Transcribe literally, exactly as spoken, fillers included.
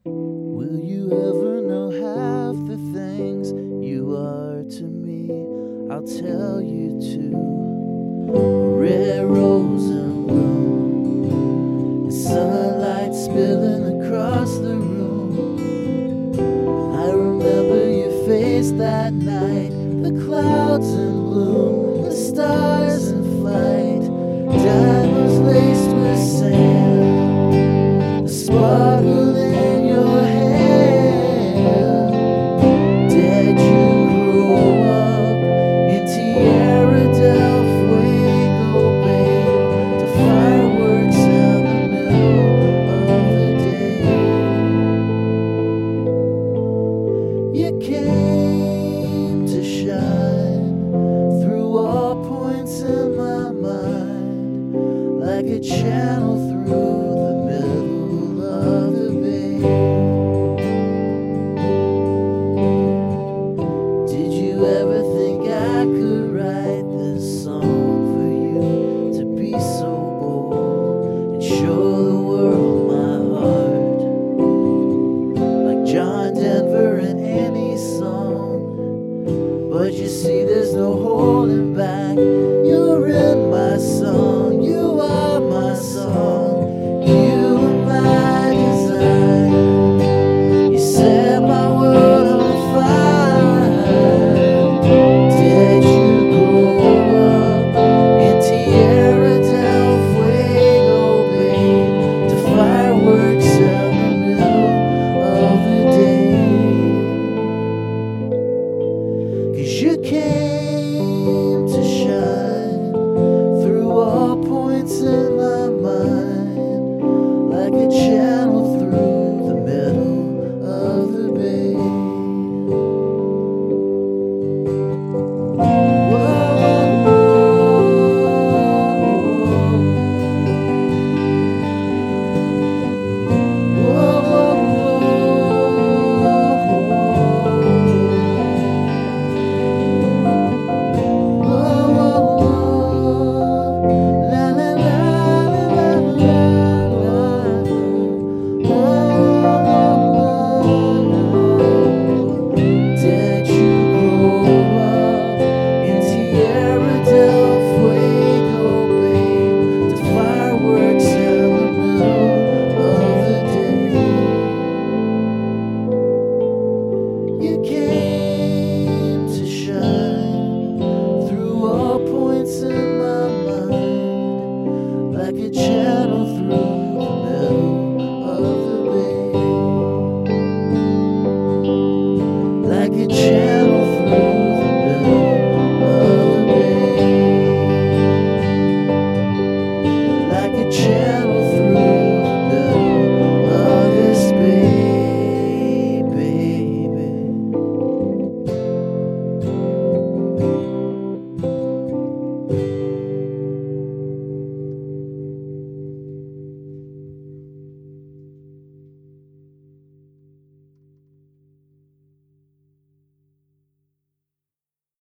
Will you ever know half the things you are to me? I'll tell you too. A red rose in bloom, and sunlight spilling across the room. I remember your face that night, the clouds in bloom, the stars